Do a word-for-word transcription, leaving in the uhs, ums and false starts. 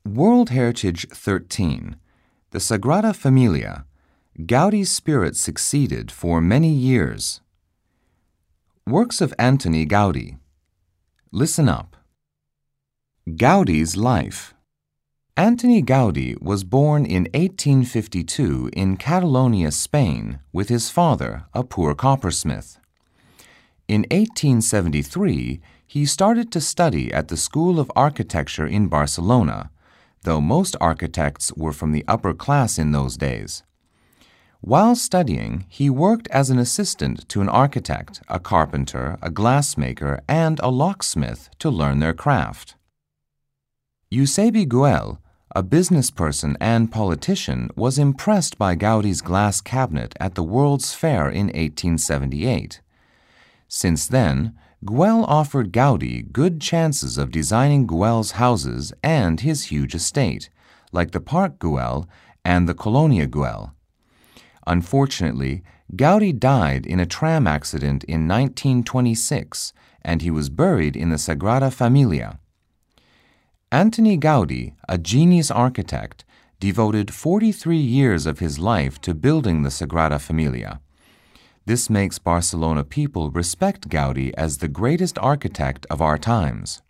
World Heritage thirteen. The Sagrada Familia. Gaudi's spirit succeeded for many years. Works of Antoni Gaudi. Listen up. Gaudi's life. Antoni Gaudi was born in eighteen fifty-two in Catalonia, Spain, with his father, a poor coppersmith. In eighteen seventy-three, he started to study at the School of Architecture in Barcelona, though most architects were from the upper class in those days. While studying, he worked as an assistant to an architect, a carpenter, a glassmaker, and a locksmith to learn their craft. Eusebi Güell, a business person and politician, was impressed by Gaudi's glass cabinet at the World's Fair in eighteen seventy-eight. Since then, Güell offered Gaudi good chances of designing Güell's houses and his huge estate, like the Parc Güell and the Colonia Güell. Unfortunately, Gaudi died in a tram accident in nineteen twenty-six, and he was buried in the Sagrada Familia. Antoni Gaudi, a genius architect, devoted forty-three years of his life to building the Sagrada Familia. This makes Barcelona people respect Gaudi as the greatest architect of our times.